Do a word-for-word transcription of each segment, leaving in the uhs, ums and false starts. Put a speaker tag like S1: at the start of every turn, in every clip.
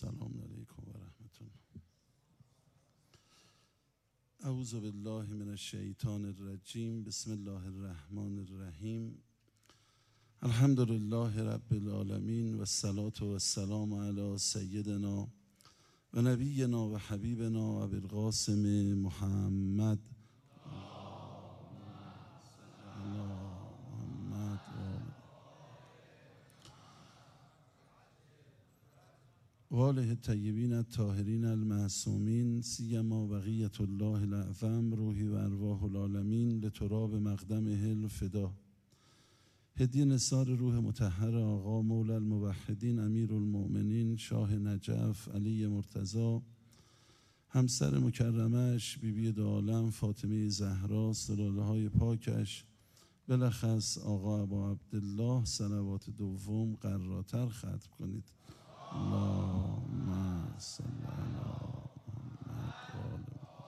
S1: السلام علیکم و رحمت الله. اعوذ بالله من الشیطان الرجیم. بسم الله الرحمن الرحیم. الحمد لله رب العالمین و الصلاة و السلام علی سیدنا و نبینا و حبیبنا ابی القاسم محمد و آله الطیبین الطاهرین المعصومین سیما بقیة الله الاعظم روحی و ارواح العالمین لتراب مقدمه الفدا. هدیه نثار روح مطهر آقا مولا الموحدین امیر المؤمنین شاه نجف علی مرتضی، همسر مکرمش بیبی بی دو عالم فاطمه زهرا، سلاله های پاکش، بلخص آقا ابا عبدالله، صلوات دوم قراتر ختم کنید. اللهم صل علی محمد.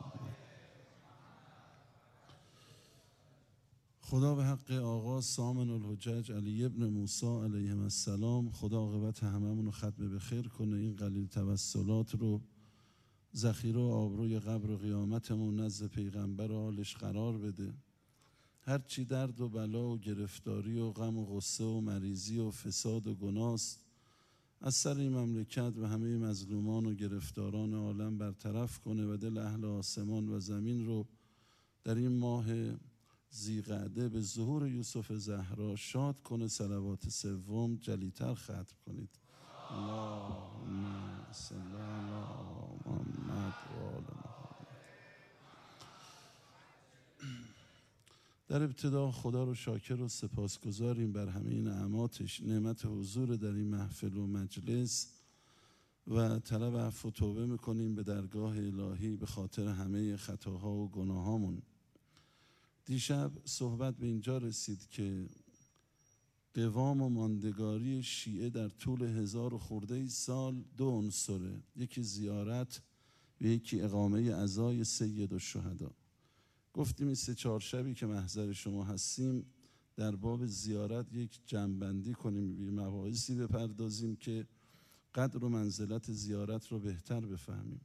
S1: خدا به حق آقا سامن الحجج علی ابن موسی علیهم السلام، خدا عاقبت هممون رو ختم به خیر کنه. این قلیل توسلات رو ذخیره و آبروی قبر و قیامتمون نزد پیغمبر و آلش قرار بده. هرچی درد و بلا و گرفتاری و غم و غصه و مریضی و فساد و گناست از سر این مملکت و همه مظلومان و گرفتاران عالم برطرف کنه و دل اهل آسمان و زمین رو در این ماه ذی‌قعده به ظهور یوسف زهرا شاد کنه. صلوات سوم جلیتر ختم کنید. اللهم صل علی محمد و آل محمد. در ابتدا خدا رو شاکر و سپاسگزاریم بر همه نعماتش، نعمت حضور در این محفل و مجلس، و طلب عفو و توبه میکنیم به درگاه الهی به خاطر همه خطاها و گناهامون. دیشب صحبت به اینجا رسید که قوام و ماندگاری شیعه در طول هزار و خورده سال دو عنصره، یکی زیارت و یکی اقامه عزای سید الشهدا. گفتیم این سه چهار شبی که محضر شما هستیم در باب زیارت یک جمع‌بندی کنیم، به مباحثی بپردازیم که قدر و منزلت زیارت رو بهتر بفهمیم.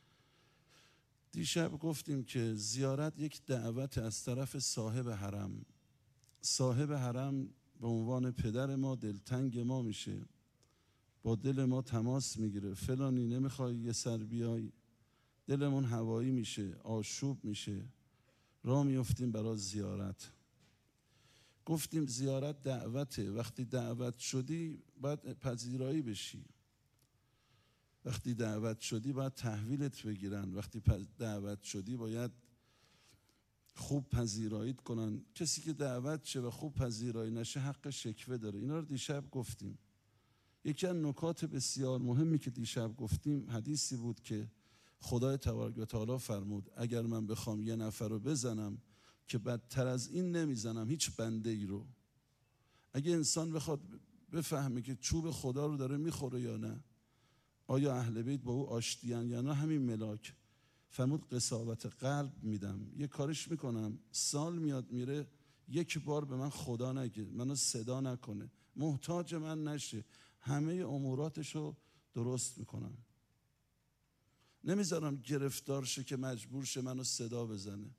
S1: دیشب گفتیم که زیارت یک دعوت از طرف صاحب حرم. صاحب حرم به عنوان پدر ما دلتنگ ما میشه، با دل ما تماس میگیره، فلانی نمیخوای یه سر بیای؟ دلمون هوایی میشه، آشوب میشه، راه میفتیم برای زیارت. گفتیم زیارت دعوته. وقتی دعوت شدی باید پذیرایی بشی. وقتی دعوت شدی باید تحویلت بگیرن. وقتی دعوت شدی باید خوب پذیراییت کنن. کسی که دعوت شه و خوب پذیرایی نشه حق شکوه داره. اینا رو دیشب گفتیم. یکی از نکات بسیار مهمی که دیشب گفتیم حدیثی بود که خدای تبارک و تعالی فرمود اگر من بخوام یه نفر رو بزنم که بدتر از این نمیزنم هیچ بنده ای رو. اگه انسان بخواد بفهمه که چوب خدا رو داره میخوره یا نه، آیا اهل بیت با او آشتیان یا نه، همین ملاک فرمود قساوت قلب میدم. یه کارش میکنم سال میاد میره یک بار به من خدا نگه، منو صدا نکنه، محتاج من نشه، همه اموراتشو درست میکنم. نمیذارم گرفتار شه که مجبور شه منو صدا بزنه.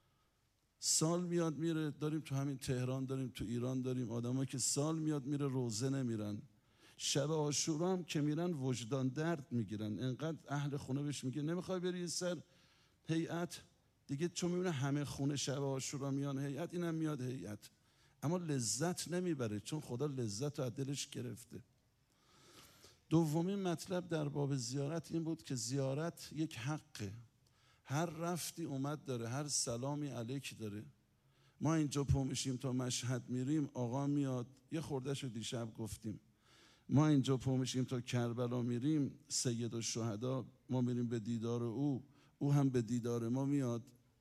S1: سال میاد میره، داریم تو همین تهران، داریم تو ایران، داریم آدمایی که سال میاد میره روزه نمیرن، شب عاشورا هم که میرن وجدان درد میگیرن. انقدر اهل خونه بهش میگه نمیخوای بری یه سر هیئت دیگه، چون میبینه همه خونه شب عاشورا میان هیئت، اینم میاد هیئت، اما لذت نمیبره چون خدا لذت رو از دلش گرفته. دومین مطلب در باب زیارت این بود که زیارت یک حقه. هر رفتی اومد داره، هر سلامی علیک داره. ما اینجا پا میشیم تا مشهد میریم، آقا میاد، یه خوردهشو دیشب گفتیم، ما اینجا پا میشیم تا کربلا میریم، سید الشهدا، ما میریم به دیدار او، او هم به دیدار ما میاد.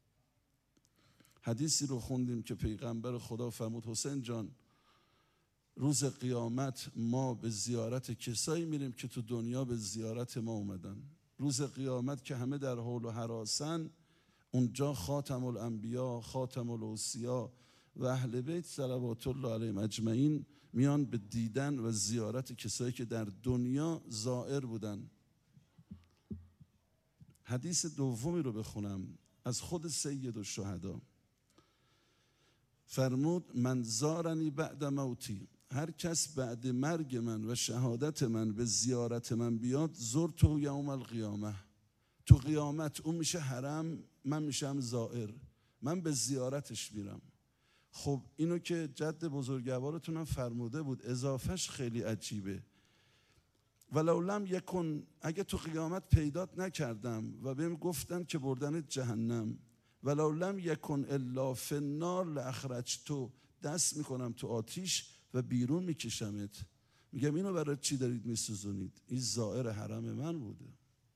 S1: حدیثی رو خوندیم که پیغمبر خدا فرمود حسین جان روز قیامت ما به زیارت کسایی میریم که تو دنیا به زیارت ما اومدن. روز قیامت که همه در حول و هراسن، اونجا خاتم الانبیا، خاتم الاوصیا و اهل بیت صلوات الله علیهم اجمعین میان به دیدن و زیارت کسایی که در دنیا زائر بودن. حدیث دومی رو بخونم از خود سید الشهدا. فرمود من زارنی بعد موتی، هر کس بعد مرگ من و شهادت من به زیارت من بیاد، زرته یوم القیامه، تو قیامت اون میشه حرم، من میشم زائر، من به زیارتش میرم. خب اینو که جد بزرگوارتونم فرموده بود، اضافهش خیلی عجیبه. ولو لم یکن، اگه تو قیامت پیدات نکردم و بهم گفتن که بردنت جهنم، ولو لم یکن الا فی النار لاخرجتو، دست میکنم تو آتیش و بیرون میکشمت. میگم اینو برای چی دارید میسوزونید؟ این زائر حرم من بوده.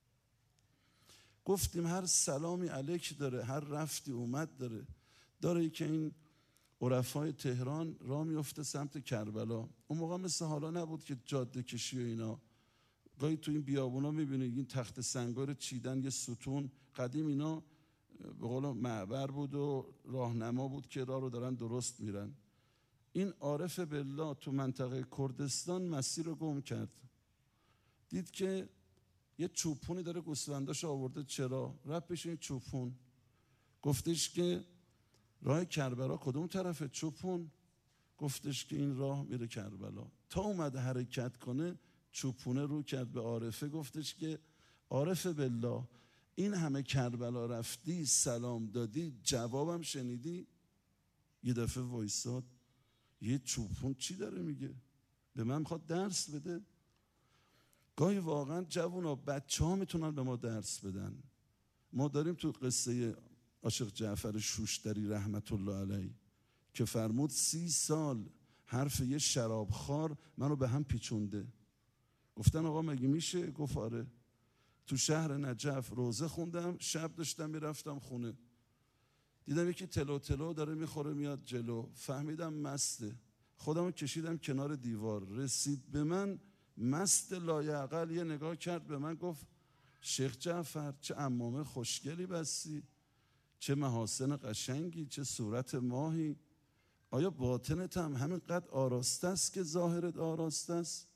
S1: گفتیم هر سلامی علیک داره، هر رفتی اومد داره. داره که این عرفای تهران راه میفته سمت کربلا. اون موقع مثل حالا نبود که جاده کشی و اینا. گاهی تو این بیابونا میبینید این تخت سنگا رو چیدن، یه ستون. قدیم اینا به قول معبر بود و راهنما بود که راه رو دارن درست میرن. این عارف بالله تو منطقه کردستان مسیر رو گم کرد. دید که یه چوپونی داره گوسفنداش آورده، چرا؟ رفت پیش این چوپون، گفتش که راه کربلا کدوم طرفه چوپون؟ گفتش که این راه میره کربلا. تا اومد حرکت کنه، چوپونه رو کرد به عارفه، گفتش که عارف بالله این همه کربلا رفتی، سلام دادی، جوابم شنیدی؟ یه دفعه وایساد، یه چوپون چی داره میگه؟ به من میخواد درس بده؟ گاهی واقعا جوونا بچه ها میتونن به ما درس بدن. ما داریم تو قصه عاشق جعفر شوشتری رحمت الله علیه که فرمود سی سال حرف یه شرابخوار منو به هم پیچونده. گفتن آقا مگه میشه؟ گفت آره. تو شهر نجف روزه خوندم، شب داشتم میرفتم خونه، دیدم یکی تلو تلو داره میخوره میاد جلو، فهمیدم مسته. خودمو کشیدم کنار دیوار، رسید به من مست لایعقل، یه نگاه کرد به من گفت شیخ جعفر چه عمامه خوشگلی بستی، چه محاسن قشنگی، چه صورت ماهی، آیا باطنت هم همینقدر آراسته است که ظاهرت آراسته است؟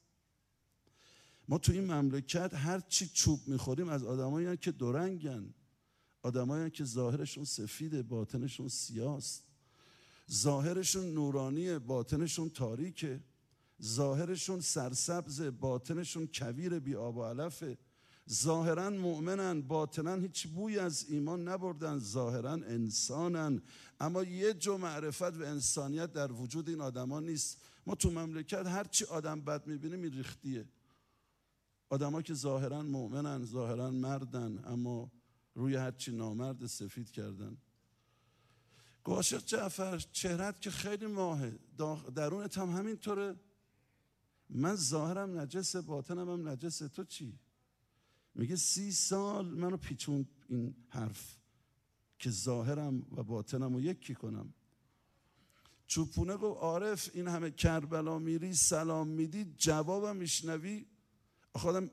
S1: ما تو این مملکت هر چی چوب میخوریم از آدمایی هستن که دورنگن، آدمایی هستن که ظاهرشون سفیده باطنشون سیاست، ظاهرشون نورانیه باطنشون تاریکه، ظاهرشون سرسبز باطنشون کویر بی آب و علفه، ظاهرا مؤمنن باطنا هیچ بوی از ایمان نبردن، ظاهرا انسانن اما یه جو معرفت و انسانیت در وجود این آدما نیست. ما تو مملکت هر چی آدم بد میبینیم این ریختیه. آدما که ظاهرا مؤمنن، ظاهرا مردن، اما روی هر چی نامرد سفید کردن. عاشق جعفر چهرت که خیلی ماهه، درونت هم همینطوره. من ظاهرم نجسه باطنم هم نجسه، تو چی؟ میگه سی سال منو پیچوند این حرف که ظاهرم و باطنم رو یکی کنم. چوپونه گفت عارف این همه کربلا میری سلام میدی جوابم میشنوی؟ خودم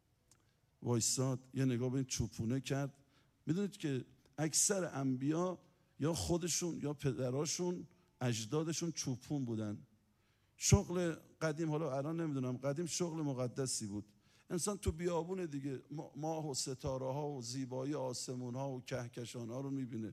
S1: وایساد یه نگاه به این چوپونه کرد. میدونید که اکثر انبیا یا خودشون یا پدراشون اجدادشون چوپون بودن. شغل قدیم، حالا الان نمیدونم، قدیم شغل مقدسی بود. انسان تو بیابون دیگه ماه و ستاره ها و زیبایی آسمون ها و کهکشان ها رو میبینه،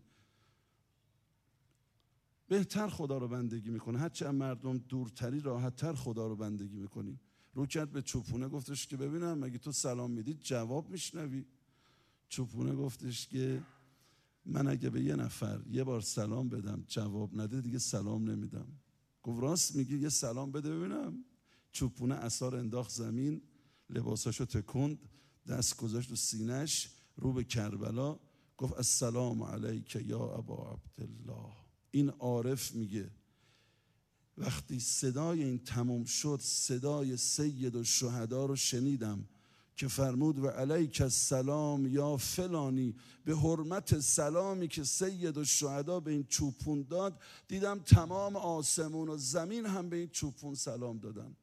S1: بهتر خدا رو بندگی میکنه. هرچه مردم دورتری راحتتر خدا رو بندگی میکنی. رو کرد به چوپونه گفتش که ببینم مگه تو سلام میدی جواب میشنوی؟ چوپونه گفتش که من اگه به یه نفر یه بار سلام بدم جواب نده دیگه سلام نمیدم. گفت راست میگی، یه سلام بده ببینم. چوپونه عصا رو انداخت زمین، لباساشو تکند، دست گذاشت رو سینه‌اش، رو به کربلا، گفت السلام علیک یا ابا عبدالله. این عارف میگه وقتی صدای این تموم شد، صدای سید الشهدا رو شنیدم که فرمود و علیک السلام یا فلانی، به حرمت سلامی که سید الشهدا به این چوپون داد، دیدم تمام آسمون و زمین هم به این چوپون سلام دادن.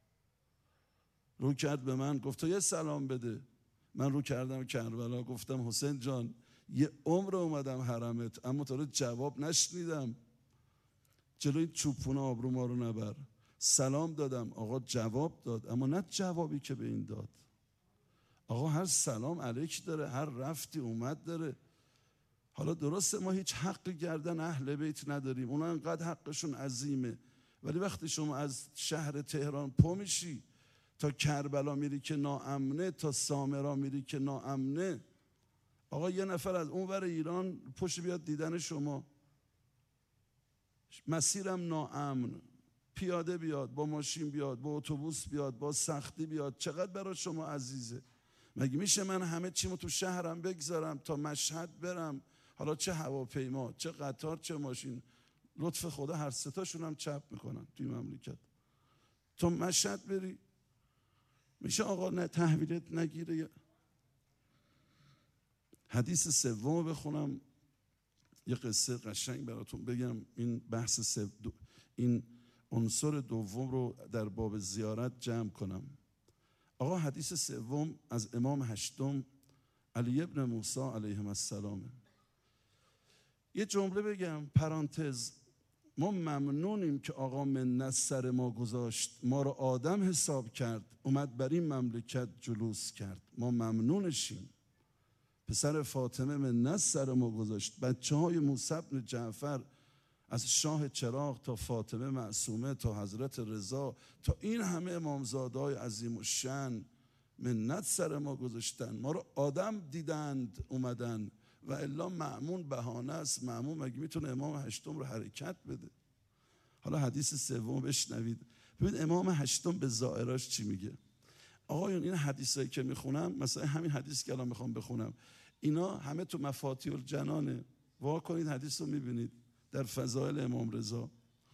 S1: رو کرد به من گفت تو یه سلام بده. من رو کردم کربلا، گفتم حسین جان یه عمر اومدم حرمت اما تو رو جواب نشنیدم، جلوی چوپونه آبرو ما رو نبر. سلام دادم، آقا جواب داد اما نه جوابی که به این داد. آقا هر سلام علیک داره، هر رفتی اومد داره. حالا درسته ما هیچ حق گردن اهل بیت نداریم، اونا انقدر حقشون عظیمه، ولی وقتی شما از شهر تهران پا میشی تا کربلا میری که ناامنه، تا سامرا میری که ناامنه، آقا یه نفر از اون ور ایران پشت بیاد دیدن شما، مسیرم ناامن، پیاده بیاد، با ماشین بیاد، با اتوبوس بیاد، با سختی بیاد، چقدر برای شما عزیزه؟ مگه میشه من همه چیمو تو شهرم بگذارم تا مشهد برم؟ حالا چه هواپیما، چه قطار، چه ماشین، لطف خدا هر ستاشون هم چپ میکنن توی مملکت، تو مشهد بری میشه آقا نه تحویلت نگیره. حدیث سوم بخونم، یه قصه قشنگ براتون بگم، این بحث سو... این عنصر دوم رو در باب زیارت جمع کنم. آقا حدیث سوم از امام هشتم علی ابن موسی علیه السلام. یه جمله بگم پرانتز، ما ممنونیم که آقا منت سر ما گذاشت، ما رو آدم حساب کرد، اومد بر این مملکت جلوس کرد، ما ممنونشیم. پسر فاطمه منت سر ما گذاشت، بچه های موسی بن جعفر از شاه چراغ تا فاطمه معصومه تا حضرت رضا تا این همه امامزاده‌های عظیم الشأن منت سر ما گذاشتن، ما رو آدم دیدند اومدن، و الا مأمون بهانه است. مأمون مگه میتونه امام هشتم رو حرکت بده؟ حالا حدیث سوم بشنوید، ببین امام هشتم به زائراش چی میگه. آقایون این حدیثایی که میخونم، مثلا همین حدیث که الان میخوام بخونم، اینا همه تو مفاتیح الجنانه، وا کنید حدیث رو میبینید در فضائل امام رضا،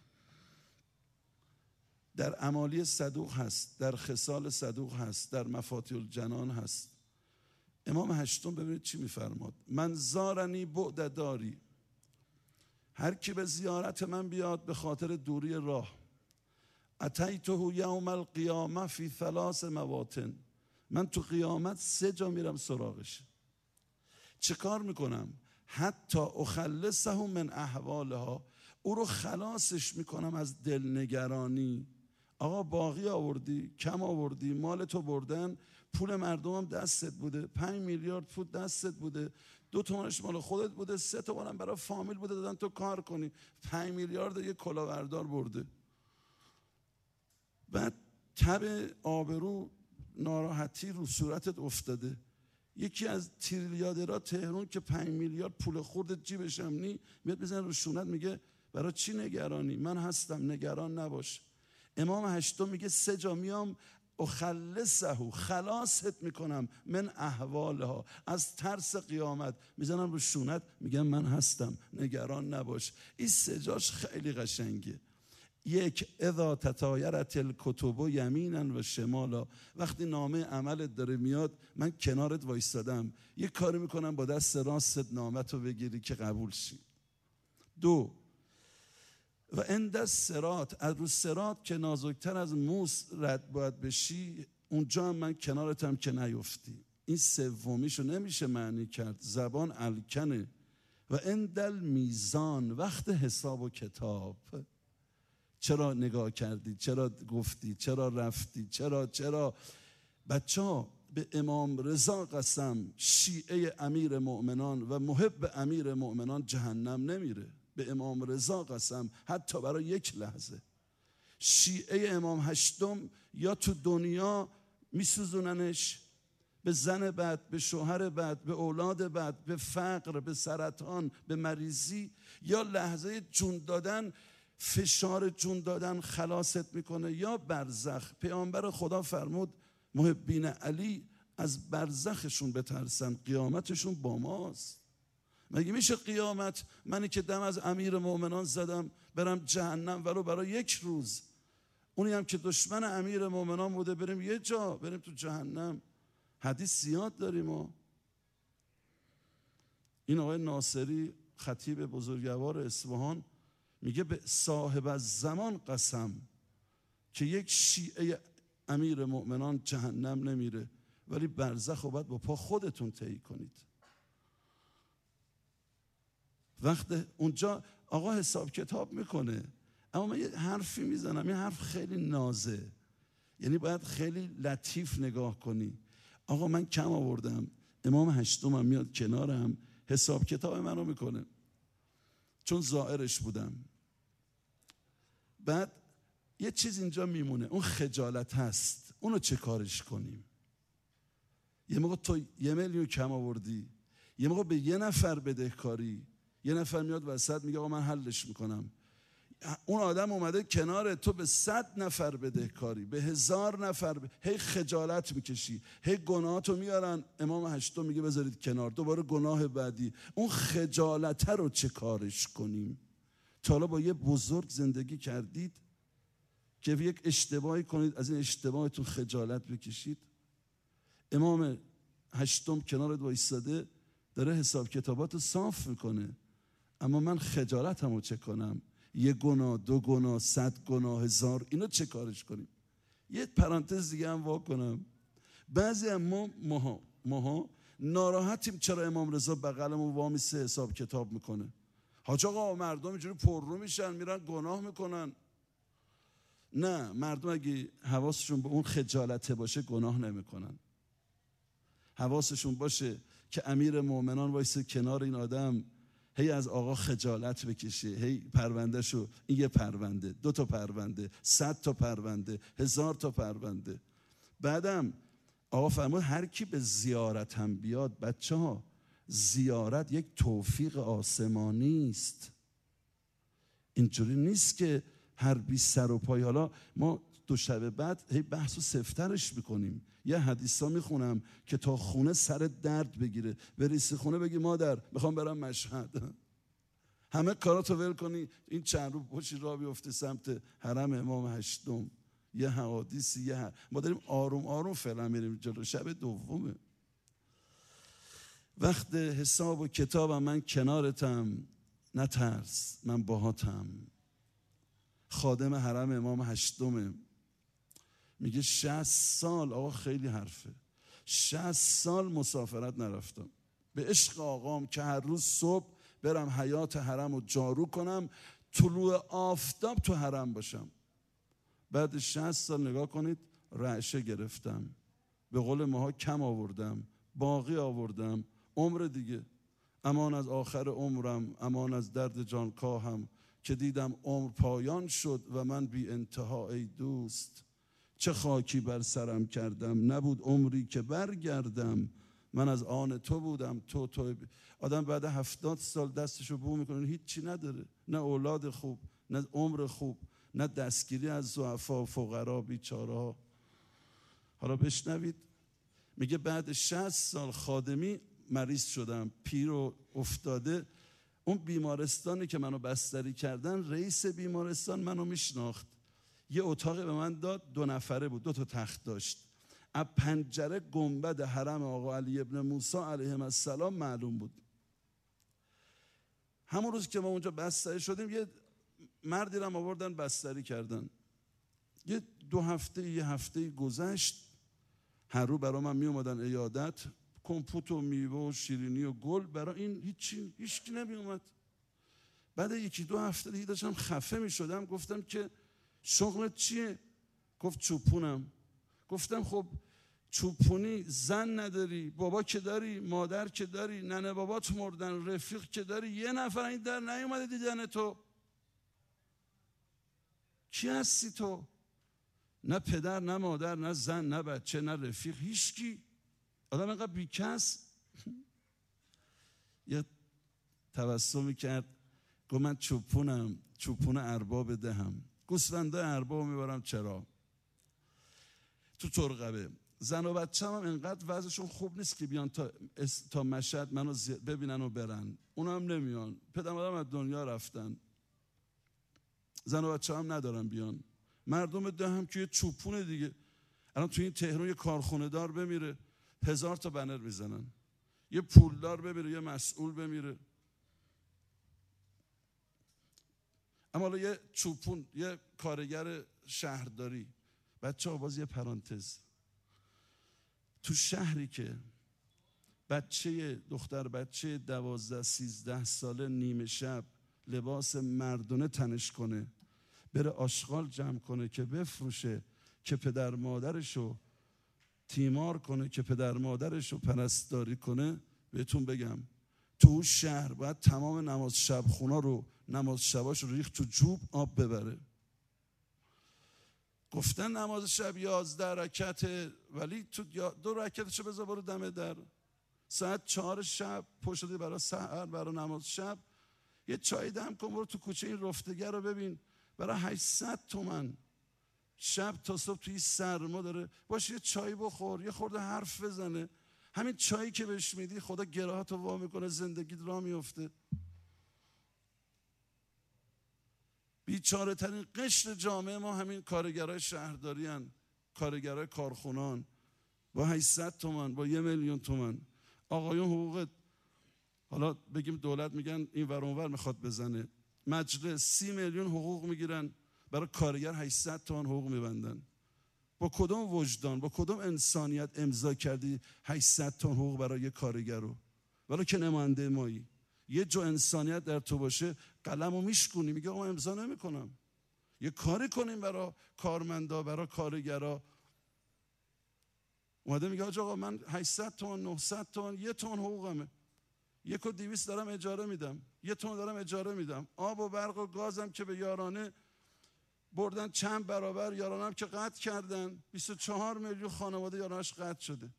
S1: در اعمالی صدوق هست، در خصال صدوق هست، در مفاتیح الجنان هست. امام هشتم ببینید چی میفرماد، من زارنی بعد داری، هر کی به زیارت من بیاد به خاطر دوری راه، اتیته یوم القیامه فی ثلاث مواطن، من تو قیامت سه جا میرم سراغش. چه کار میکنم؟ حتی اخلصه من احوالها، او رو خلاصش میکنم از دلنگرانی. آقا باقی آوردی، کم آوردی، مال تو بردن، پول مردم هم دستت بوده، پنج میلیارد پول دستت بوده، دو تومنش مال خودت بوده، سه تومنم برای فامیل بوده دادن تو کار کنی، پنج میلیارد یه کلاهبردار برده. بعد تب آبرو ناراحتی رو صورتت افتاده. یکی از تریلیاردرها تهران که پنج میلیارد پول خورد جیبش هم نی، میاد بزنه رو شونت میگه برای چی نگرانی؟ من هستم، نگران نباش. امام هشتم میگه سه جا میام اخلصه، خلاصت میکنم، من احوالها، از ترس قیامت، میزنم رو شونت میگم من هستم، نگران نباش. این سه جاش خیلی قشنگه. یک، اذا تطایرت الکتب یمینا و شمالا، وقتی نامه عملت داره میاد من کنارت وایستادم، یه کاری میکنم با دست راستت نامت رو بگیری که قبول شی. دو، و عند الصراط، از رو صراط که نازکتر از موس رد باید بشی، اونجا هم من کنارتم که نیفتی. این سومیشو نمیشه معنی کرد، زبان الکنه. و عند المیزان، وقت حساب و کتاب، چرا نگاه کردی؟ چرا گفتی؟ چرا رفتی؟ چرا چرا؟ بچه ها به امام رضا قسم، شیعه امیر مؤمنان و محب امیر مؤمنان جهنم نمیره. به امام رضا قسم، حتی برای یک لحظه. شیعه امام هشتم یا تو دنیا میسوزوننش به زن بد، به شوهر بد، به اولاد بد، به فقر، به سرطان، به مریضی، یا لحظه جون دادن، فشار جون دادن خلاصت میکنه، یا برزخ. پیامبر خدا فرمود محبین علی از برزخشون بترسن، قیامتشون با ماست. مگه میشه قیامت منی که دم از امیر مؤمنان زدم برم جهنم ولو برای یک روز، اونی هم که دشمن امیر مؤمنان بوده بریم یه جا بریم تو جهنم؟ حدیث زیاد داریم. ما این آقای ناصری خطیب بزرگوار اصفهان میگه به صاحب الزمان قسم که یک شیعه امیر مؤمنان جهنم نمیره، ولی برزخ رو باید با پا خودتون طی کنید. وقت اونجا آقا حساب کتاب میکنه. اما من یه حرفی میزنم، یه حرف خیلی نازه، یعنی باید خیلی لطیف نگاه کنی. آقا من کم آوردم، امام هشتمم میاد کنارم حساب کتاب منو میکنه، چون زائرش بودم. بعد یه چیز اینجا میمونه، اون خجالت هست، اونو چه کارش کنیم؟ یه موقع تو یه میلیون کم آوردی، یه موقع به یه نفر بدهکاری، یه نفر میاد وسط میگه آقا من حلش میکنم. اون آدم اومده کنار تو به صد نفر بدهکاری، به هزار نفر ب... هی خجالت میکشی، هی گناهاتو میارن، امام هشتم میگه بذارید کنار، دوباره گناه بعدی. اون خجالت رو چه کارش کنیم؟ تا حالا با یه بزرگ زندگی کردید که یک اشتباهی کنید از این اشتباهتون خجالت بکشید؟ امام هشتم کنارت وایساده داره حساب کتاباتو صاف میکنه، اما من خجالتمو چه کنم؟ یه گناه، دو گناه، صد گناه، هزار، اینو چه کارش کنیم؟ یه پرانتز دیگه هم وا کنم. بعضی هم ما ماها ماها ناراحتیم چرا امام رضا بغلمون وامیسته حساب کتاب میکنه. حاج آقا مردم اینجوری پررو میشن میرن گناه میکنن. نه، مردم اگه حواسشون به اون خجالته باشه گناه نمیکنن. حواسشون باشه که امیر مومنان وایسه کنار این آدم، هی از آقا خجالت بکشه، هی پرونده شو، این یه پرونده، دو تا پرونده، صد تا پرونده، هزار تا پرونده. بعدم آقا فرمود هر کی به زیارت هم بیاد، بچه ها زیارت یک توفیق آسمانی است. اینجوری نیست که هر بی سر و پای. حالا ما دو شب بعد هی بحث و سفترش میکنیم. یه حدیثا میخونم که تا خونه سر درد بگیره، بریسی خونه بگی مادر میخوام برم مشهد. همه کاراتو ول کنی، این چند رو پشی را بیفته سمت حرم امام هشتم. یه حوادثی، یه ح... ما داریم آروم آروم فعلا میریم جلو. شب دومه، وقت حساب و کتابم، من کنارتم، نترس، من باهاتم. خادم حرم امام هشتمه، میگه شصت سال، آقا خیلی حرفه، شصت سال مسافرت نرفتم به عشق آقام که هر روز صبح برم حیات حرم رو جارو کنم، طلوع آفتاب تو حرم باشم. بعد شصت سال نگاه کنید رعشه گرفتم، به قول ماها کم آوردم، باقی آوردم، عمر دیگه. امان از آخر عمرم، امان از درد جانکاهم، که دیدم عمر پایان شد و من بی انتها ای دوست. چه خاکی بر سرم کردم، نبود عمری که برگردم، من از آن تو بودم تو تو. آدم بعد هفتاد سال دستشو بو میکنه، هیچی نداره، نه اولاد خوب، نه عمر خوب، نه دستگیری از ضعفا، فقرا، بیچاره‌ها. حالا بشنوید، میگه بعد شصت سال خادمی مریض شدم، پیر و افتاده. اون بیمارستانی که منو بستری کردن، رئیس بیمارستان منو میشناخت، یه اتاقی به من داد، دو نفره بود، دو تا تخت داشت. از پنجره گنبد حرم آقا علی ابن موسی علیه السلام معلوم بود. همون روز که ما اونجا بستری شدیم، یه مردی رو آوردن بستری کردن. یه دو هفته یه هفته گذشت، هر رو برای من می اومدن عیادت، کمپوت و میوه و شیرینی و گل، برای این هیچی هیچکی نمی اومد. بعد یکی دو هفته دیگه داشتم خفه می شدم، گفتم که شغلت چیه؟ گفت چوپونم. گفتم خب چوپونی زن نداری، بابا که داری، مادر که داری، ننه بابات مردن، رفیق که داری، یه نفر این در نیومده دیدن تو. کی هستی تو؟ نه پدر، نه مادر، نه زن، نه بچه، نه رفیق، هیچکی. آدم اینقدر بیکس. یه تبسمی کرد، گفت من چوپونم، چوپون ارباب دهم، گوسفنده ارباب میبرم چرا تو ترقبه. زن و بچه هم اینقدر وضعشون خوب نیست که بیان تا, تا مشهد منو ببینن و برن، اونا هم نمیان، پدر مادرم از دنیا رفتن، زن و بچه هم ندارن بیان. مردم ده هم که یه چوپونه دیگه. الان تو این تهران یه کارخونه دار بمیره، هزار تا بنر میزنن، یه پولدار بمیره، یه مسئول بمیره، اما حالا یه چوپون، یه کارگر شهرداری. بچه ها باز یه پرانتز، تو شهری که بچه دختر بچه دوازده سیزده ساله نیمه شب لباس مردونه تنش کنه، بره آشغال جمع کنه که بفروشه، که پدر مادرشو تیمار کنه که پدر مادرش رو پرستاری کنه، بهتون بگم تو شهر باید تمام نماز شب خونا رو نماز شباش رو ریخت تو جوب آب ببره. گفتن نماز شب یازده رکعته، ولی تو دو رکعتشو بذار برو دم در. ساعت چهار شب پشت شدی برای سحر، برای نماز شب، یه چای دم کن برو تو کوچه این رفتگر رو ببین، برای هشتصد تومن شب تا صبح توی سرما داره باشه، یه چای بخور، یه خورده حرف بزنه. همین چایی که بهش میدی خدا گراهاتو وا میکنه، زندگیت راه میفته. بیچاره ترین قشر جامعه ما همین کارگرای شهرداری هن، کارگرای کارخونان با هشتصد تومن، با یه میلیون تومن. آقایون حقوق، حالا بگیم دولت میگن این ور اون ور میخواد بزنه، مجلس سی میلیون حقوق میگیرن، برای کارگر هشتصد تومن حقوق میبندن. با کدوم وجدان، با کدوم انسانیت امضا کردی هشتصد تومن حقوق برای یه کارگر رو؟ ولی که نماینده مایی، یه جو انسانیت در تو باشه قلمو میشکونی، میگه آقا من امضا نمیکنم. یه کاری کنیم برای کارمندا، برای کارگرا. اومده میگه آقا من هشتصد تومن، نهصد تومن، یه تومن حقوقمه، یک و دویست دارم اجاره میدم، یه تومن دارم اجاره میدم. آب و برق و گازم که به یارانه بردن چند برابر، یارانم که قطع کردن، بیست و چهار میلیون خانواده یارانش قطع شده.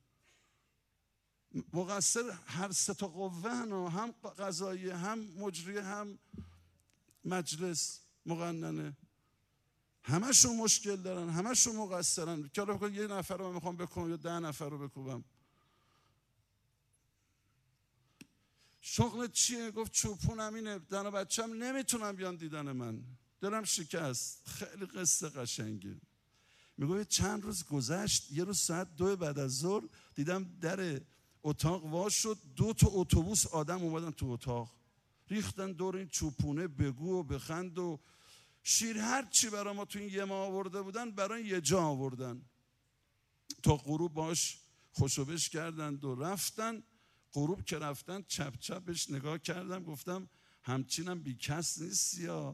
S1: مقصر هر سه تا قوه، هم قضایی، هم مجری، هم مجلس مقننه، همشون مشکل دارن، همشون مقصرن. که حالا یه نفر رو من میخوام بکنم یا ده نفر رو بکوبم؟ شغل چیه؟ گفت چوپونم اینه، زن و بچه‌م نمیتونم بیان دیدن من، دلم شکست. خیلی قصه قشنگه. میگه چند روز گذشت، یه روز ساعت دو بعد از ظهر دیدم در اتاق واز شد، دو تا اتوبوس آدم اومدن تو اتاق، ریختن دور این چوپونه، بگو و بخند و شیر، هر چی برای ما تو این یه ماه آورده بودن برای یه جا آوردن. تا غروب باش خوشوبش کردن و رفتن. غروب که رفتن چپ چپ بهش نگاه کردم، گفتم همچینم بی کس نیستی یا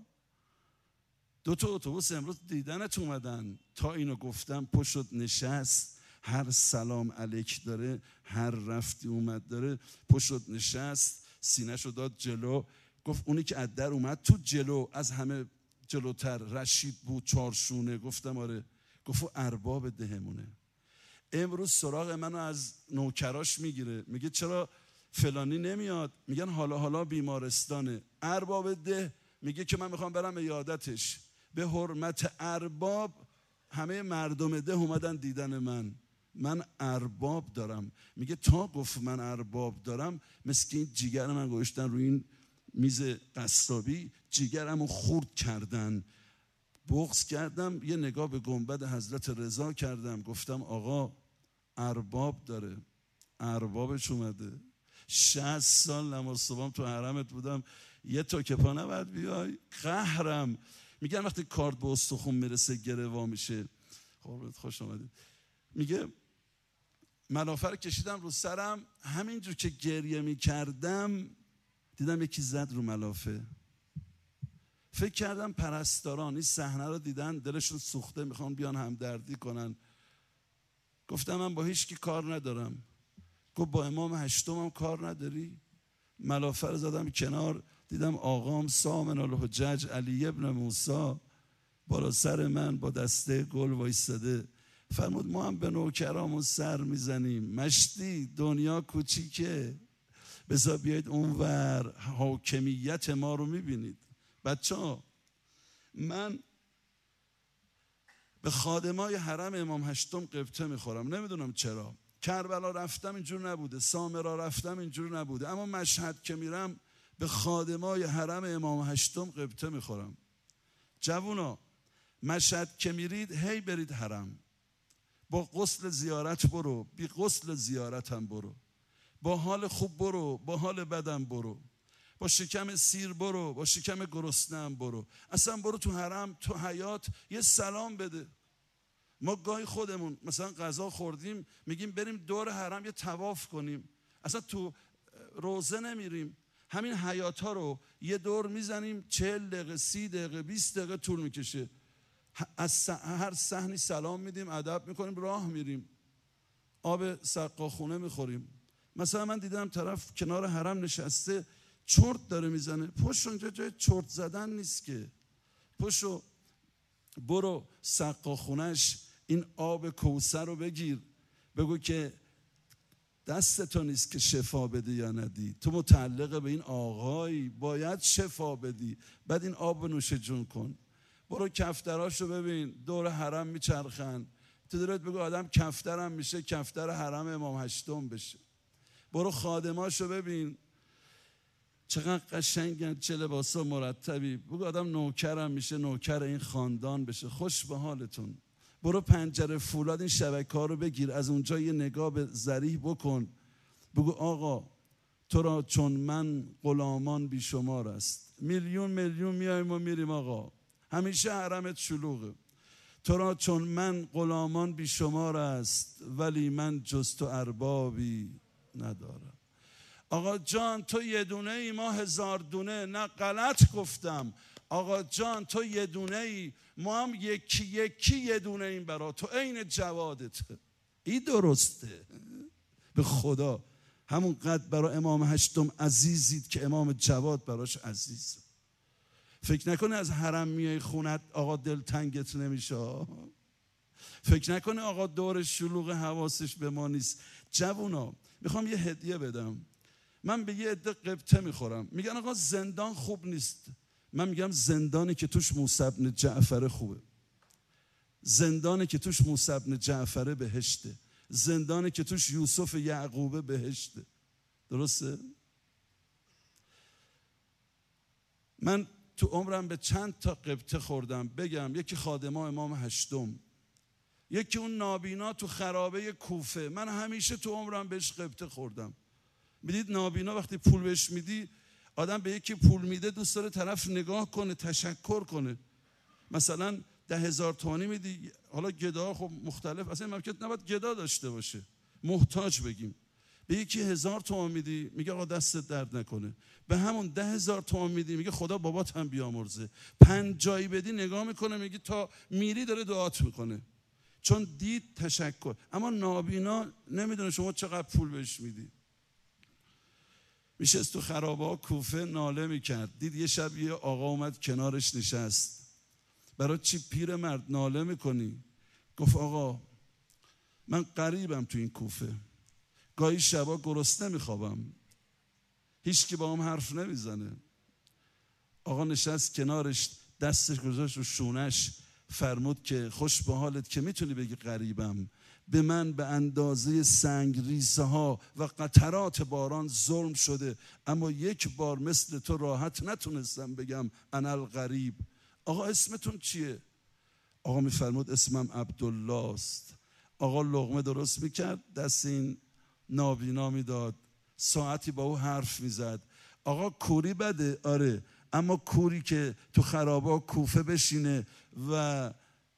S1: دو تا اتوبوس امروز دیدنت اومدن. تا اینو گفتم پشت نشست، هر سلام علیک داره، هر رفتی اومد داره، پشت نشست، سینه‌شو داد جلو، گفت اونی که از در اومد تو جلو، از همه جلوتر رشید بود، چارشونه. گفتم آره. گفت ارباب دهمونه، امروز سراغ منو از نوکراش میگیره، میگه چرا فلانی نمیاد؟ میگن حالا حالا بیمارستانه. ارباب ده میگه که من میخوام برم عیادتش. به حرمت ارباب همه مردم ده اومدن دیدن من، من ارباب دارم. میگه تا گفت من ارباب دارم، مثل که این جیگر من گوشتن روی این میز قصابی، جیگرمو خورد کردن. بغض کردم، یه نگاه به گنبد حضرت رضا کردم، گفتم آقا ارباب داره، اربابش اومده. شصت سال نماز صبحم تو حرمت بودم، یه تا که پا نباید بیای. قهرم. میگن وقتی کارد به استخون میرسه گره وا میشه. خوش آمدید. میگه ملافه رو کشیدم رو سرم، همینجور که گریه میکردم دیدم یکی زد رو ملافه. فکر کردم پرستاران این صحنه رو دیدن، دلشون سوخته، میخوان بیان همدردی کنن. گفتم من با هیچ کی کار ندارم. گفت با امام هشتم هم کار نداری؟ ملافه رو زدم کنار، دیدم آقام سامن الحجج علی ابن موسی بالا سر من با دسته گل وایساده. فرمود ما هم به نوکرامون سر میزنیم، مشتی دنیا کوچیکه، بذار بیاید اونور حاکمیت ما رو میبینید. بچه ها من به خادمای حرم امام هشتم قبطه میخورم، نمیدونم چرا. کربلا رفتم اینجور نبوده، سامرا رفتم اینجور نبوده، اما مشهد که میرم به خادمای حرم امام هشتم قبطه میخورم. جوونا مشهد که میرید هی برید حرم، با غسل زیارت برو، بی غسل زیارت هم برو، با حال خوب برو، با حال بدم برو، با شکم سیر برو، با شکم گرسنه هم برو. اصلا برو تو حرم، تو حیات یه سلام بده. ما گاهی خودمون مثلا غذا خوردیم میگیم بریم دور حرم یه طواف کنیم، اصلا تو روزه نمیریم. همین حیات ها رو یه دور میزنیم، چهل دقیقه، سی دقیقه، بیست دقیقه طول میکشه. از هر صحنی سلام میدیم، ادب میکنیم، راه میریم. آب سقاخونه میخوریم. مثلا من دیدم طرف کنار حرم نشسته چرت داره میزنه. پشت اونجا جای چرت زدن نیست که. پشت برو سقاخونهش این آب کوثر رو بگیر، بگو که دست تو نیست که شفا بدی یا ندی، تو متعلق به این آقایی باید شفا بدی، بعد این آب رو نوش جون کن. برو کفتراشو ببین دور حرم میچرخن، تو دلت بگو آدم کفترم میشه کفتر حرم امام هشتم بشه. برو خادماشو ببین چقدر قشنگن، چه لباسا مرتبی، بگو آدم نوکرم میشه نوکر این خاندان بشه. خوش به حالتون. برو پنجره فولاد این شبکه‌ها رو بگیر، از اونجا یه نگاه به ذریح بکن، بگو آقا تو را چون من غلامان بیشمار است. میلیون میلیون میایم و میریم آقا، همیشه حرمت شلوغه. تو را چون من غلامان بیشمار است، ولی من جز تو اربابی ندارم. آقا جان تو یه دونه ای ما هزار دونه، نه غلط گفتم. آقا جان تو یه دونه ای ما هم یکی یکی یه دونه این برا تو، عین جوادت. این درسته به خدا. همون قد برا امام هشتم عزیزید که امام جواد براش عزیزه. فکر نکنه از حرم میای خونت آقا دل تنگت نمیشه. فکر نکنه آقا دور شلوغ حواسش به ما نیست. جوونا میخوام یه هدیه بدم. من به یه عده قبطه میخورم، میگن آقا زندان خوب نیست. من میگم زندانی که توش موسی بن جعفر خوبه، زندانی که توش موسی بن جعفر بهشته، زندانی که توش یوسف یعقوب بهشته. درسته؟ من تو عمرم به چند تا قبطه خوردم. بگم یکی خادما امام هشتم، یکی اون نابینا تو خرابه کوفه. من همیشه تو عمرم بهش قبطه خوردم. میدید نابینا وقتی پول بهش میدی، آدم به یکی پول میده دوست داره طرف نگاه کنه تشکر کنه. مثلا ده هزار تومانی میدی، حالا گدا خب مختلف، اصلا ممکنه نباید گدا داشته باشه، محتاج بگیم. به یکی هزار تومان میدی میگه آقا دستت درد نکنه. به همون ده هزار تومان میدی میگه خدا بابات هم بیامرزه. پنجایی بدی نگاه میکنه میگه تا میری داره دعات میکنه، چون دید تشکر. اما نابینا نمیدونه شما چقدر پول بهش میدی. میشست تو خرابه ها کوفه ناله میکرد. دید یه شب یه آقا اومد کنارش نشست. برای چی پیر مرد ناله میکنی؟ گفت آقا من غریبم تو این کوفه، گاهی شبا گرسنه میخوابم، هیچ کی با هم حرف نمیزنه. آقا نشست کنارش، دستش گذاشت رو شونش، فرمود که خوش به حالت که میتونی بگی غریبم. به من به اندازه سنگ ریزه ها و قطرات باران ظلم شده، اما یک بار مثل تو راحت نتونستم بگم انا الغریب. آقا اسمتون چیه؟ آقا میفرمود اسمم عبدالله است. آقا لقمه درست میکرد دست این نابینا میداد، ساعتی با او حرف میزد. آقا کوری بده؟ آره، اما کوری که تو خرابا کوفه بشینه و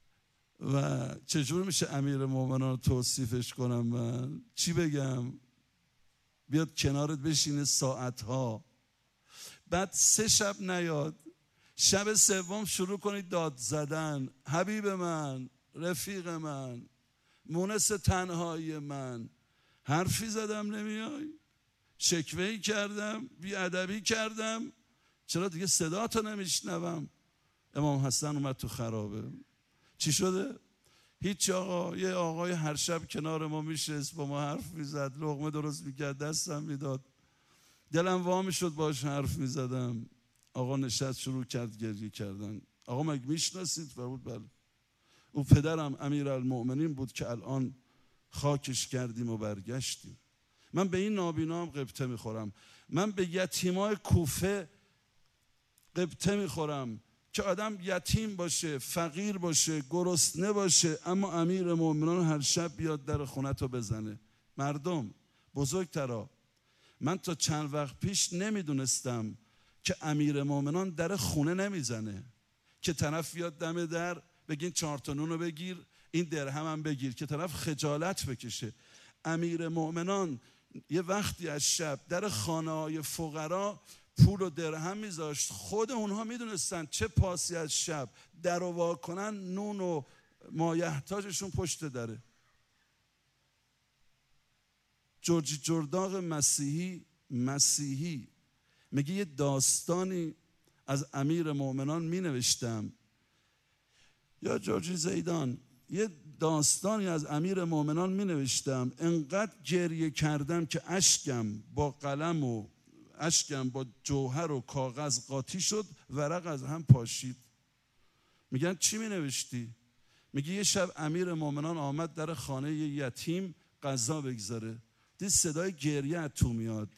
S1: و چجور میشه امیر مومنان رو توصیفش کنم؟ من چی بگم؟ بیاد کنارت بشینه ساعتها، بعد سه شب نیاد، شب سوم شروع کنید داد زدن، حبیب من، رفیق من، مونس تنهایی من، حرفی زدم نمیای، شکوهی کردم، بیادبی کردم، چرا دیگه صدا تو نمیشنوم؟ امام حسن اومد تو خرابه. چی شده؟ هیچ آقا. یه آقای هر شب کنار ما میشست با ما حرف میزد، لقمه درست میکرد دستم میداد، دلم وا میشد باش حرف میزدم. آقا نشست شروع کرد گریه کردن. آقا مگه میشناسید؟ فرمود بله. او پدرم امیرالمؤمنین بود که الان خاکش کردیم و برگشتیم. من به این نابینا هم قبطه میخورم. من به یتیمای کوفه قبطه میخورم که آدم یتیم باشه، فقیر باشه، گرسنه باشه، اما امیر مومنان هر شب بیاد در خونتو بزنه. مردم بزرگترا، من تا چند وقت پیش نمیدونستم که امیر مومنان در خونه نمیزنه، که طرف بیاد دم در بگین چهار تا نونو بگیر، این درهم هم بگیر، که طرف خجالت بکشه. امیر مومنان یه وقتی از شب در خانه های فقرا پول و درهم میذاشت. خود اونها میدونستن چه پاسی از شب در و وا کنن، نون و مایحتاجشون پشت دره. جورجی جرداق مسیحی مسیحی میگه یه داستانی از امیر مؤمنان می نوشتم، یا جورجی زیدان، یه داستانی از امیر مؤمنان می نوشتم، انقدر گریه کردم که اشکم با قلم و اشکم با جوهر و کاغذ قاطی شد، ورق از هم پاشید. میگن چی می نوشتی؟ میگه یه شب امیر مؤمنان آمد در خانه یه یتیم غذا بگذاره، دید صدای گریه از تو میاد.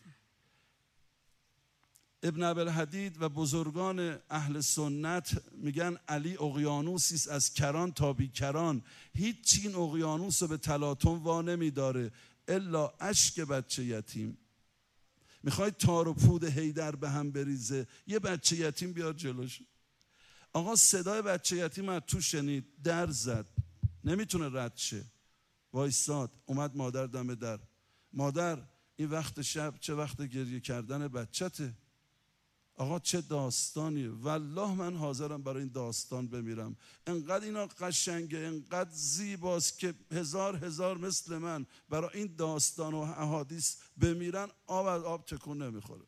S1: ابن ابوالحدید و بزرگان اهل سنت میگن علی اقیانوسی است از کران تا بی کران، هیچ چی این اقیانوس رو به تلاطم وا نمیداره الا اشک بچه یتیم. میخوای تار و پود حیدر به هم بریزه، یه بچه یتیم بیاد جلوش. آقا صدای بچه یتیم از تو شنید، در زد، نمیتونه رد شه، وایساد، اومد مادر دم در. مادر این وقت شب چه وقت گریه کردن بچته؟ آقا چه داستانیه، والله من حاضرم برای این داستان بمیرم. انقدر اینا قشنگه، انقدر زیباست که هزار هزار مثل من برای این داستان و احادیث بمیرن، آب از آب تکون نمیخوره.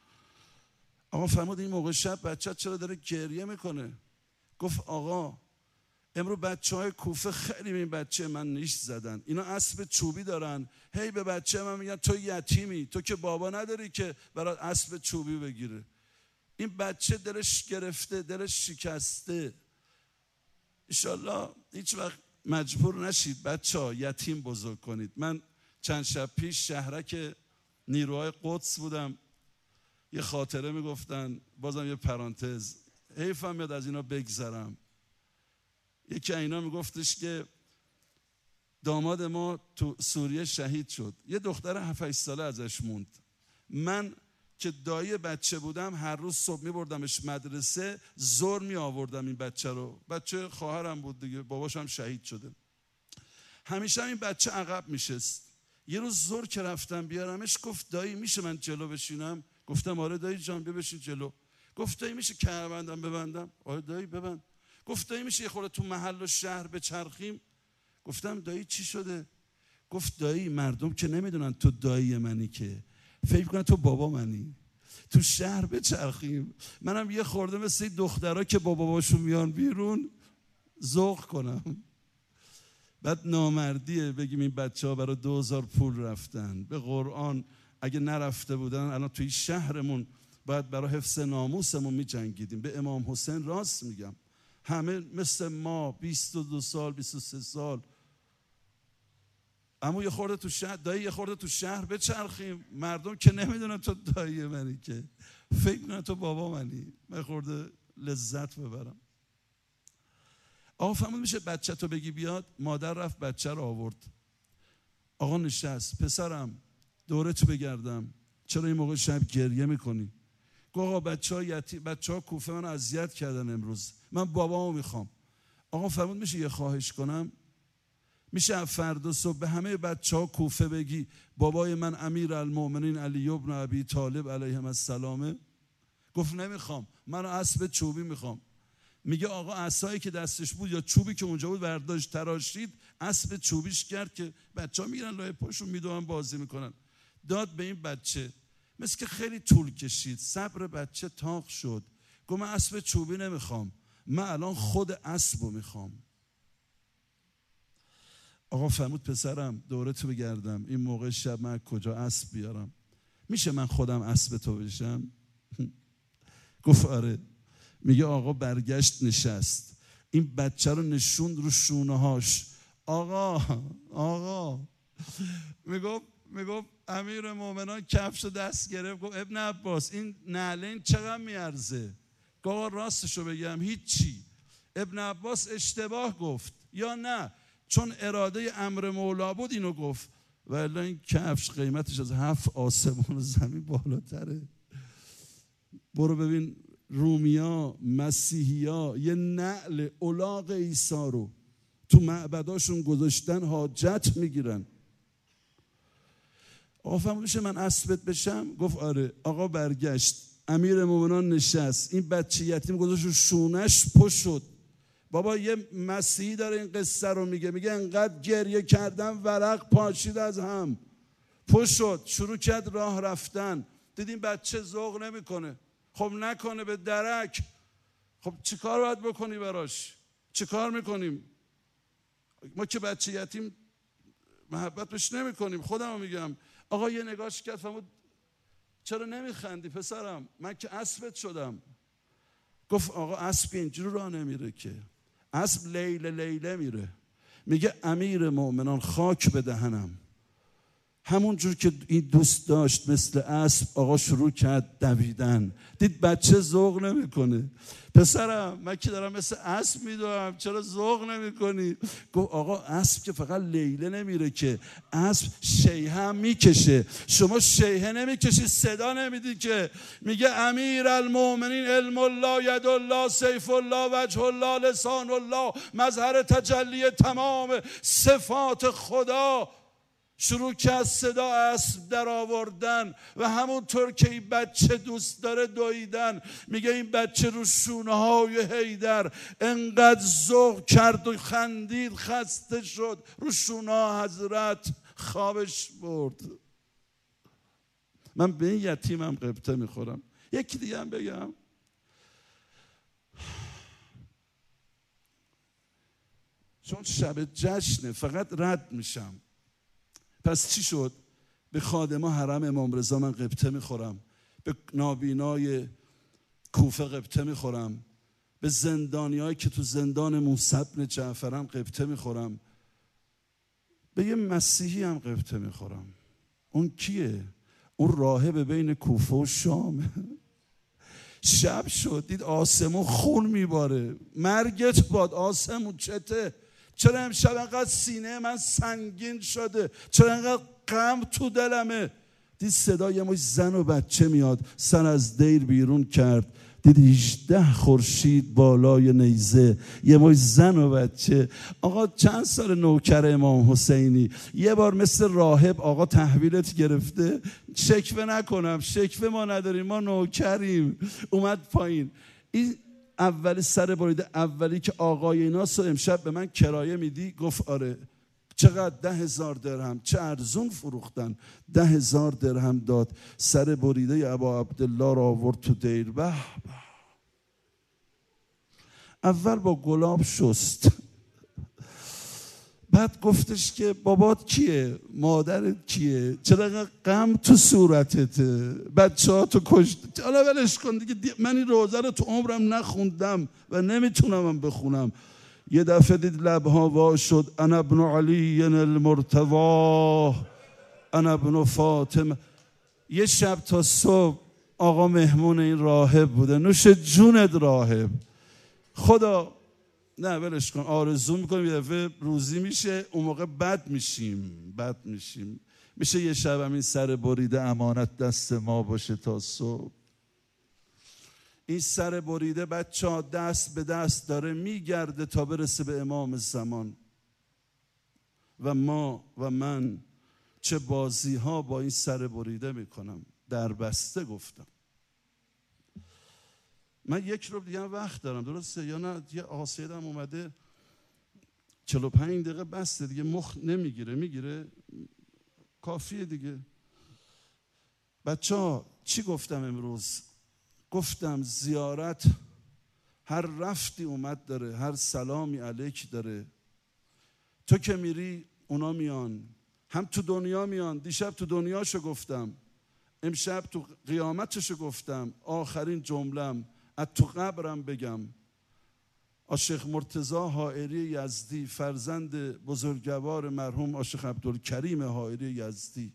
S1: آقا فرمود این موقع شب بچه چرا داره گریه میکنه؟ گفت آقا امروز بچه های کوفه خیلی به این بچه من نیش زدن، اینا اسب چوبی دارن، هی به بچه من میگن تو یتیمی، تو که بابا نداری که برای اسب چوبی بگیره. این بچه دلش گرفته، دلش شکسته. انشالله هیچ وقت مجبور نشید بچه ها یتیم بزرگ کنید. من چند شب پیش شهرک نیروهای قدس بودم، یه خاطره میگفتن، بازم یه پرانتز، حیفم میاد از اینا بگذرم. یکی اینا میگفتش که داماد ما تو سوریه شهید شد، یه دختر هفت هشت ساله ازش موند. من که دایی بچه بودم هر روز صبح میبردمش مدرسه، زور می آوردم این بچه رو، بچه خواهرم بود دیگه، باباش هم شهید شده. همیشه هم این بچه عقب میشست. یه روز زور که رفتم بیارمش، گفت دایی میشه من جلو بشینم؟ گفتم آره دایی جان ببشین جلو. گفت دایی میشه کمربندم ببندم؟ آره دایی ببند. گفت دایی میشه یه خورده تو محل و شهر بچرخیم؟ گفتم دایی چی شده؟ گفت دایی مردم که نمیدونن تو دایی منی، که فکر کنن تو بابا منی، تو شهر بچرخیم، منم یه خورده مثل این دخترها که با باباشون میان بیرون ذوق کنم. بعد نامردیه بگیم این بچه ها برای دو هزار پول رفتن. به قرآن اگه نرفته بودن الان توی شهرمون باید برای حفظ ناموسمون می جنگیدیم. به امام حسین راست میگم، همه مثل ما بیست و دو سال بیست و سه سال. اما یه خورده تو شهر دایی، یه خورده تو شهر بچرخیم، مردم که نمیدونن تو دایی منی، که فکر کنن تو بابا منی، من خورده لذت ببرم. آقا فهمون میشه بچه تو بگی بیاد؟ مادر رفت بچه رو آورد. آقا نشست، پسرم دوره تو بگردم، چرا این موقع شب گریه میکنی؟ گفت آقا بچه ها یتی... بچه ها کوفه من اذیت کردن امروز، من بابامو میخوام. آقا فرمود میشه یه خواهش کنم؟ میشه فردا صبح به همه بچه ها کوفه بگی بابای من امیر المؤمنین علی ابن ابی طالب علیهم السلامه؟ گفت نمیخوام، من اسب چوبی میخوام. میگه آقا عصایی که دستش بود یا چوبی که اونجا بود برداشت، تراشید، اسب چوبیش کرد که بچه ها میرن لای پاشون میدونن بازی میکنن، داد به این بچه. مثل که خیلی طول کشید، صبر بچه تاق شد. گفت من اسب چوبی نمیخوام، من الان خود اسبو میخوام. آقا فرمود پسرم دوره تو بگردم، این موقع شب من کجا اسب بیارم؟ میشه من خودم اسب تو بشم؟ گفت آره. میگه آقا برگشت نشست، این بچه رو نشوند رو شونه هاش. آقا آقا میگفت میگفت امیر مومنان کفش رو دست گرفت، گفت ابن عباس این نعلین چقدر میارزه؟ گفت آقا راستشو بگم هیچی. ابن عباس اشتباه گفت یا نه چون اراده امر مولا بود اینو گفت، ولی این کفش قیمتش از هفت آسمان و زمین بالاتره. برو ببین رومیا مسیحیا یه نعل الاغ عیسی رو تو معبداشون گذاشتن حاجت میگیرن. آقا فهمون میشه من اسبت بشم؟ گفت آره. آقا برگشت، امیر مومنان نشست، این بچه یتیم گذاشت رو شونش پشت شد. بابا یه مسیحی داره این قصه رو میگه، میگه انقدر گریه کردم ورق پاشید از هم، پشت شد، شروع کرد راه رفتن. دیدیم بچه ذوق نمیکنه. خب نکنه به درک. خب چیکار باید بکنی براش؟ چیکار میکنیم؟ ما که بچه یتیم محبت بهش نمی کنیم. خودمو میگم آقا یه نگاهش کرد فرمود چرا نمیخندی پسرم؟ من که اسبت شدم. گفت آقا اسب اینجوری راه نمیره که، اسب لیله لیله میره. میگه امیر مؤمنان خاک به دهنم، همون جور که این دوست داشت مثل اسب آقا شروع کرد دویدن. دید بچه ذوق نمیکنه. پسرم من که دارم مثل اسب میدوام، چرا ذوق نمیکنی؟ گفت آقا اسب که فقط لیله نمیره که، اسب شیهه هم میکشه. شما شیهه نمیکشی، صدا نمیدی که. میگه امیر المؤمنین علم الله ید الله سیف الله وجه الله لسان الله، مظهر تجلی تمام صفات خدا. شروع کرد صدا اسب در آوردن و همونطور که این بچه دوست داره دویدن. میگه این بچه رو شونه های حیدر انقدر ذوق کرد و خندید خسته شد، رو شونه حضرت خوابش برد. من به این یتیمم غبطه میخورم. یکی دیگه هم بگم، چون شب جشنه فقط رد میشم. پس چی شد؟ به خادمه حرم امام رضا من غبطه میخورم، به نابینای کوفه غبطه میخورم، به زندانیایی که تو زندان موسی بن جعفرم غبطه میخورم، به یه مسیحی هم غبطه میخورم. اون کیه؟ اون راهب بین کوفه و شام. شب شد دید آسمون خون میباره. مرگت باد آسمون چته؟ چرا امشب انقدر سینه من سنگین شده؟ چرا انقدر غم تو دلمه؟ دید صدا یه مش زن و بچه میاد. سر از دیر بیرون کرد، دید هجده خورشید بالای نیزه، یه مش زن و بچه. آقا چند سال نوکر امام حسینی؟ یه بار مثل راهب آقا تحویلت گرفته؟ شکوه نکنم، شکوه ما نداریم، ما نوکریم. اومد پایین. این اولی سر بریده اولی که آقای ایناس امشب به من کرایه میدی؟ گفت آره. چقدر؟ ده هزار درهم. چه ارزون فروختن. ده هزار درهم داد. سر بریده ابا عبدالله را آورد تو دیر. به اول با گلاب شست، بعد گفتش که بابات کیه؟ مادرت کیه؟ چرا اینقدر غم تو صورتته؟ بچه ها تو کشت. حالا ولش کن دیگه، من این روزه رو تو عمرم نخوندم و نمیتونم هم بخونم. یه دفعه دید لبها وا شد. انا ابن علی المرتضی انا ابن فاطمه. یه شب تا صبح آقا مهمون این راهب بوده. نوش جونت راهب. خدا نه ولش کن، آرزو میکنیم یه دفعه روزی میشه، اون موقع بد میشیم بد میشیم میشه یه شب همین سر بریده امانت دست ما باشه تا صبح. این سر بریده بچه ها دست به دست داره میگرده تا برسه به امام زمان. و ما و من چه بازی ها با این سر بریده میکنم. در بسته گفتم. من یک رو دیگه وقت دارم، درسته یا نه؟ یه آسیدم اومده چهل و پنج دقیقه بسته دیگه، مخ نمیگیره. میگیره کافیه دیگه. بچه ها چی گفتم امروز؟ گفتم زیارت هر رفتی اومد داره، هر سلامی علیک داره. تو که میری اونا میان، هم تو دنیا میان. دیشب تو دنیاشو گفتم، امشب تو قیامتشو گفتم. آخرین جملم از تو قبرم بگم. آشیخ مرتضی حائری یزدی، فرزند بزرگوار مرحوم آشیخ عبدالکریم حائری یزدی،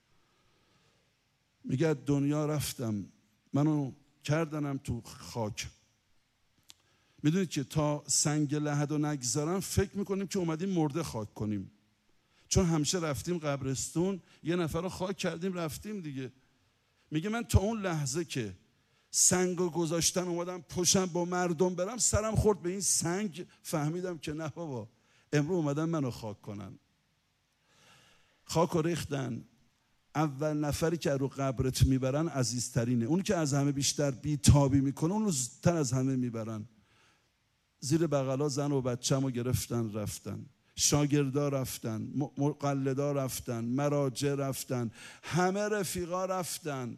S1: میگه دنیا رفتم، منو کردنم تو خاک. میدونید که تا سنگ لحد رو نگذارن فکر میکنیم که اومدیم مرده خاک کنیم، چون همیشه رفتیم قبرستون یه نفر رو خاک کردیم رفتیم دیگه. میگه من تا اون لحظه که سنگو گذاشتن اومدم پشم با مردم برم، سرم خورد به این سنگ، فهمیدم که نه بابا امروز اومدن منو خاک کنن. خاک رو ریختن. اول نفری که رو قبرت میبرن عزیزترینه. اون که از همه بیشتر بیتابی میکنه اون رو زودتر از همه میبرن. زیر بغلا زن و بچه‌مو گرفتن رفتن. شاگردا رفتن، مقلدا رفتن، مراجع رفتن، همه رفیقا رفتن.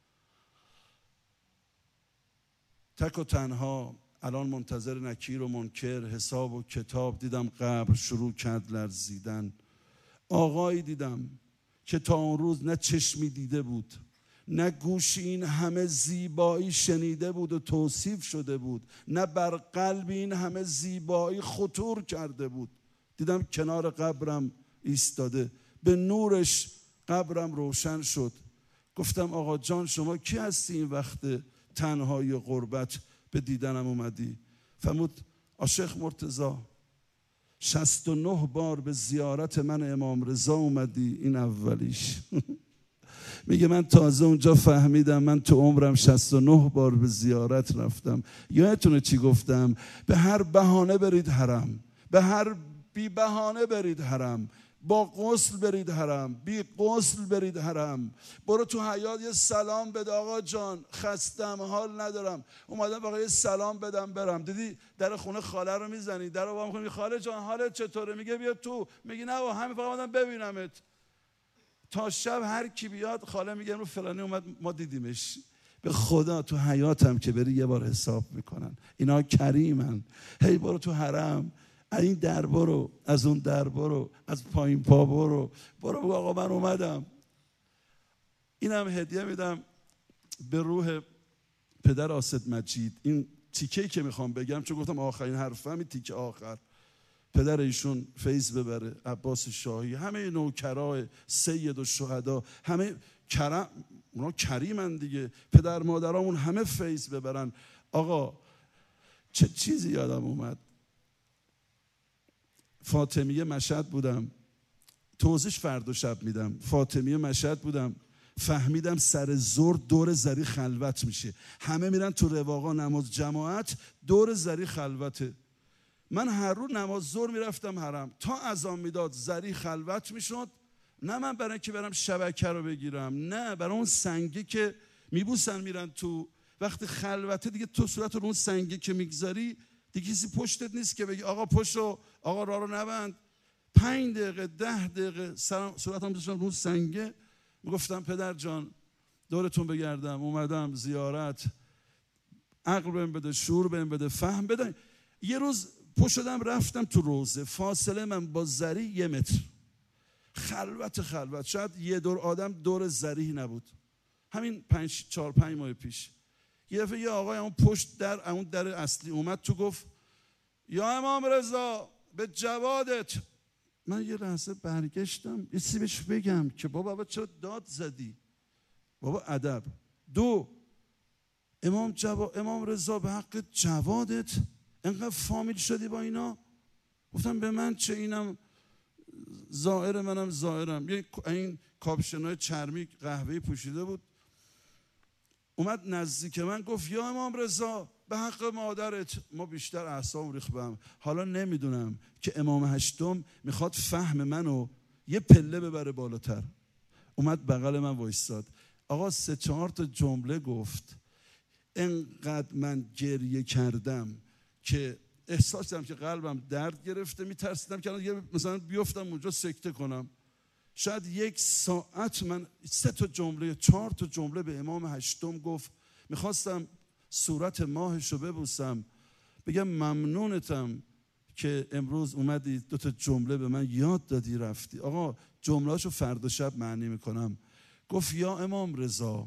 S1: تک و تنها الان منتظر نکیر و منکر، حساب و کتاب. دیدم قبر شروع کرد لرزیدن. آقایی دیدم که تا اون روز نه چشمی دیده بود، نه گوشی این همه زیبایی شنیده بود و توصیف شده بود، نه بر قلب این همه زیبایی خطور کرده بود. دیدم کنار قبرم ایستاده، به نورش قبرم روشن شد. گفتم آقا جان شما کی هستی این وقت تنهایی و غربت به دیدنم اومدی؟ فرمود آشیخ مرتضی شصت و نه بار به زیارت من امام رضا اومدی، این اولیش. میگه من تازه اونجا فهمیدم من تو عمرم شصت و نه بار به زیارت رفتم. یادتونه چی گفتم؟ به هر بهانه برید حرم، به هر بی بهانه برید حرم، با غسل برید حرم، بی غسل برید حرم. برو تو حیاط یه سلام بده، آقا جان خستم حال ندارم اومدم فقط یه سلام بدم برم. دیدی در خونه خاله رو میزنی، در رو وا می‌کنی، خاله جان حالت چطوره؟ میگه بیا تو، میگی نه با همین فقط اومدم ببینمت. تا شب هر کی بیاد خاله میگه رو فلانی اومد ما دیدیمش. به خدا تو حیاتم که بری یه بار حساب میکنن، اینا کریمن. هی برو تو حرم، این در برو، از اون در برو، از پایین پا برو، برو بگو آقا من اومدم. اینم هدیه میدم به روح پدر آسد مجید. این تیکه‌ای که میخوام بگم چون گفتم آخرین حرفم، این تیکه آخر. پدر ایشون فیض ببره، عباس شاهی، همه نوکرای سید و شهدا، همه کرم، اونا کریمن دیگه، پدر مادرامون همه فیض ببرن. آقا چه چیزی یادم اومد، فاطمیه مشهد بودم، توضیحش فردا شب میدم. فاطمیه مشهد بودم، فهمیدم سر ظهر دور زری خلوت میشه، همه میرن تو رواقا نماز جماعت، دور زری خلوته. من هر روز نماز ظهر میرفتم حرم، تا اذان میداد زری خلوت میشد. نه من برای اینکه برم شبکه رو بگیرم، نه برای اون سنگه که میبوسن میرن تو، وقتی خلوته دیگه تو صورت رو اون سنگه که میگذاری دیگه کسی پشتت نیست که بگی آقا پشتو، آقا راه رو نبند. پنج دقیقه ده دقیقه صورتم میذاشتم رو سنگه. میگفتم پدر جان دورتون بگردم، اومدم زیارت، عقل بهم بده، شعور بهم بده، فهم بده. یه روز پشت شدم رفتم تو روزه، فاصله من با زری یه متر، خلوت خلوت، شاید یه دور آدم دور زری نبود. همین پنج چهار پنج ماه پیش یه دفعه یه آقای اون پشت در اون در اصلی اومد تو، گفت یا امام رضا به جوادت. من یه لحظه برگشتم یه چیزی بهش بگم که بابا بابا چرا داد زدی؟ بابا ادب. دو، امام جوا... امام رضا به حق جوادت انقدر فامیل شدی با اینا؟ گفتم به من چه، اینم زائر منم زائرم. یه این کاپشنای چرمی قهوه‌ای پوشیده بود، اومد نزدیک من گفت یا امام رضا به حق مادرت. ما بیشتر اعصابم ریخت بهم. حالا نمیدونم که امام هشتم میخواد فهم منو یه پله ببره بالاتر. اومد بغل من وایستاد، آقا سه چهار تا جمله گفت، انقدر من گریه کردم که احساس کردم که قلبم درد گرفته، میترسیدم که یه مثلا بیفتم اونجا سکته کنم. شاید یک ساعت من سه تا جمله چهار تا جمله به امام هشتم گفت. میخواستم صورت ماهش رو ببوسم، بگم ممنونتم که امروز اومدی دو تا جمله به من یاد دادی رفتی. آقا جملهاشو فردا شب معنی میکنم. گفت یا امام رضا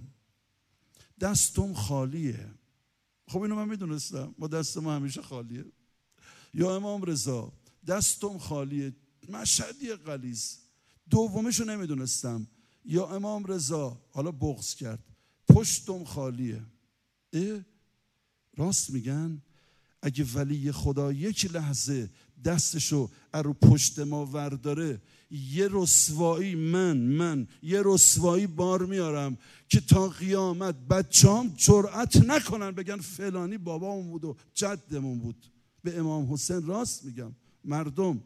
S1: دستم خالیه. خب اینو من میدونستم، ما دست ما همیشه خالیه. یا امام رضا دستم خالیه، مشهدی غلیظ. دومیشو نمیدونستم، یا امام رضا، حالا بغض کرد، پشتم خالیه. اه راست میگن. اگه ولی خدا یک لحظه دستشو رو پشت ما ورداره، یه رسوایی من من یه رسوایی بار میارم که تا قیامت بچه‌ام جرأت نکنن بگن فلانی بابامون بود و جدمون بود. به امام حسین راست میگم. مردم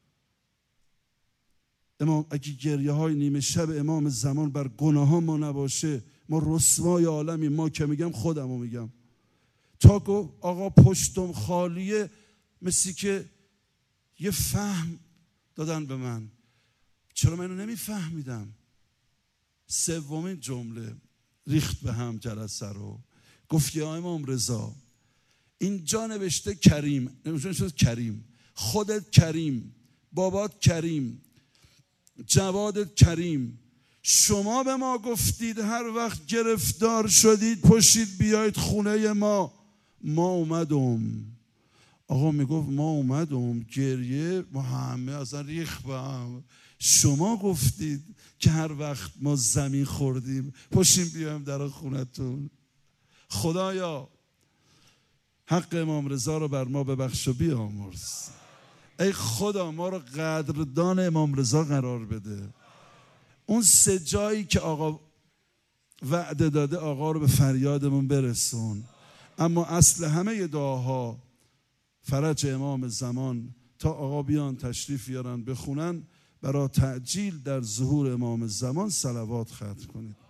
S1: امام اگه گریه های نیمه شب امام زمان بر گناه ها ما نباشه، ما رسوای عالمی. ما که میگم خودمو میگم. تا گفت آقا پشتم خالیه، مثل که یه فهم دادن به من. چرا من اینو نمیفهمیدم؟ سومین جمله ریخت به هم جلسه رو. گفت یا امام رضا، اینجا نوشته کریم، نوشته کریم، خودت کریم، بابات کریم، جوادت کریم، شما به ما گفتید هر وقت گرفتار شدید پشید بیایید خونه ما. ما اومدم. آقا میگفت ما اومدم، گریه ما همه اصلا ریخ به هم. شما گفتید که هر وقت ما زمین خوردیم پشیم بیایم در خونتون. خدایا حق امام رضا رو بر ما ببخش و بیامرز. ای خدا ما رو قدردان امام رضا قرار بده. اون سه جایی که آقا وعده داده آقا رو به فریادمون برسون. اما اصل همه دعاها فرج امام زمان تا آقا بیان تشریف بیارن بخونن برای تعجیل در ظهور امام زمان صلوات ختم کنید.